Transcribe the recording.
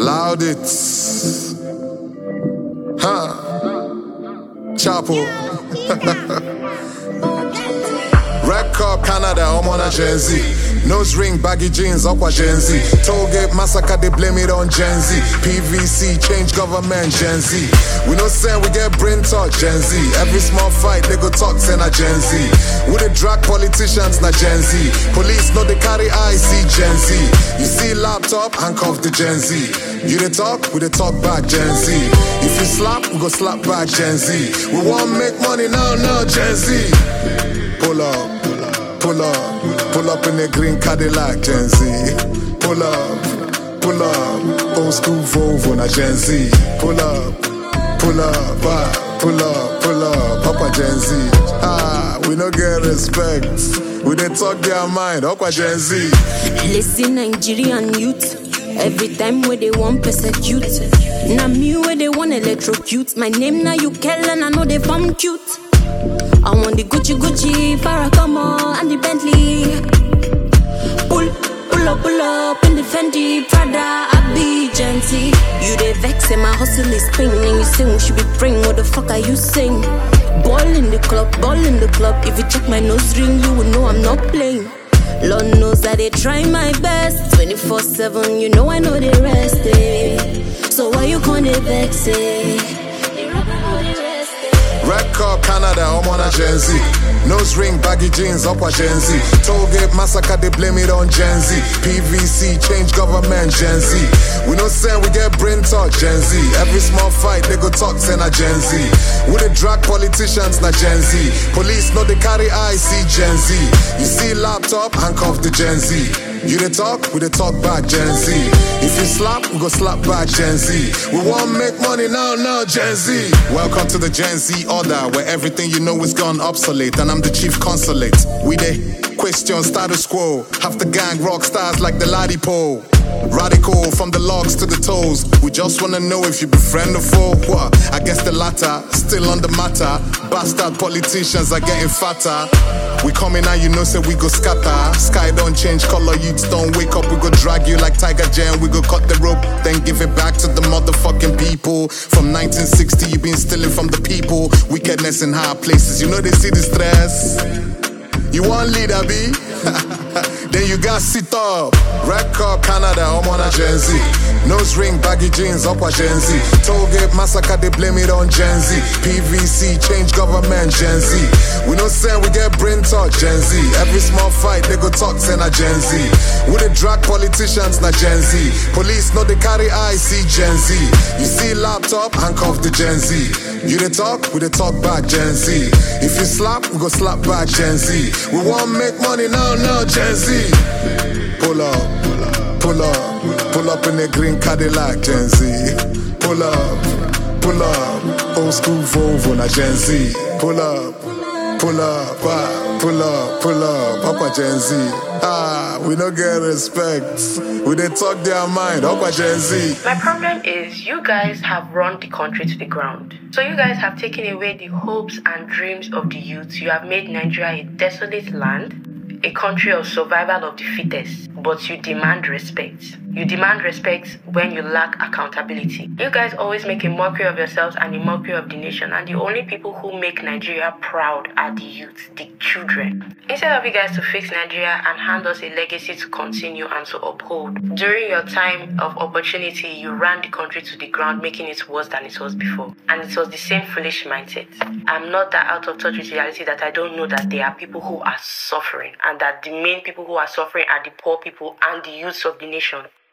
Loud it. Huh. Chapo. Red Cup, Canada, I'm on a Gen Z. Nose ring, baggy jeans, aqua Gen Z. Tollgate massacre, they blame it on Gen Z. PVC, change government, Gen Z. We no say we get brain talk, Gen Z. Every small fight, they go talk, say na Gen Z. We the drag politicians, na Gen Z. Police know they carry IC, Gen Z. You see laptop, handcuff the Gen Z. You the talk, we the talk back, Gen Z. If you slap, we go slap back, Gen Z. We want make money now, Gen Z. Pull up, pull up, pull up in the green Cadillac, Gen Z. Pull up, old school Volvo, na Gen Z. Pull up, pull up, Papa Gen Z. We no get respect. We dey talk their mind, Papa Gen Z. Listen, Nigerian youth. Every time where they want persecute. Now me where they want electrocute. My name now you Kel and I know they bomb cute. I want the Gucci, Farrakamo and the Bentley. Pull up in the Fendi, Prada, I be genty. You dey vex and my hustle is pain. And you say we should be praying, what the fuck are you saying? Ball in the club. If you check my nose ring, you will know I'm not playing. Lord knows that they try my best 24/7, you know I know they rest, eh. So why you can't vex, eh? Red Cup, Canada, I'm on a Gen Z. Nose ring, baggy jeans, aqua Gen Z. Tollgate massacre, they blame it on Gen Z. PVC, change government, Gen Z. We no say we get brain talk, Gen Z. Every small fight, they go talk, say na Gen Z. We the drag politicians, na Gen Z. Police know they carry IC, Gen Z. You see laptop, handcuff the Gen Z. You the talk, we the talk back, Gen Z. If you slap, we go slap back, Gen Z. We want make money now, Gen Z. Welcome to the Gen Z order, where everything you know is gone obsolete, and I'm the chief consulate. We the question status quo, half the gang rock stars like the Ladipo. Radical from the logs to the toes. We just wanna know if you be friend or foe. What? I guess the latter, still on the matter. Bastard politicians are getting fatter. We coming out, you know, say we go scatter. Sky don't change color, youths don't wake up. We go drag you like Tiger Jam. We go cut the rope, then give it back to the motherfucking people. From 1960, you been stealing from the people. Wickedness in high places, you know they see the stress. You want leader, B? Then you got sit up. Red Cup, Canada, I'm on a Gen Z. Nose ring, baggy jeans, aqua Gen Z. Tollgate massacre, they blame it on Gen Z. PVC, change government, Gen Z. We no say we get brain talk, Gen Z. Every small fight, they go talk, say na Gen Z. We the drag politicians, na Gen Z. Police know they carry IC, Gen Z. You see laptop, handcuff the Gen Z. You the talk, we the talk back, Gen Z. If you slap, we go slap back, Gen Z. We want make money now, Gen Z. Pull up in the green Cadillac, Gen Z. Pull up, old school Volvo, na Gen Z. Pull up, Papa Gen Z. We no get respect. We dey talk their mind, Papa Gen Z. My problem is you guys have run the country to the ground. So you guys have taken away the hopes and dreams of the youth. You have made Nigeria a desolate land, a country of survival of the fittest, but you demand respect. You demand respect when you lack accountability. You guys always make a mockery of yourselves and a mockery of the nation, and the only people who make Nigeria proud are the youth, the children. Instead of you guys to fix Nigeria and hand us a legacy to continue and to uphold, during your time of opportunity, you ran the country to the ground, making it worse than it was before. And it was the same foolish mindset. I'm not that out of touch with reality that I don't know that there are people who are suffering, and that the main people who are suffering are the poor people and the youths of the nation.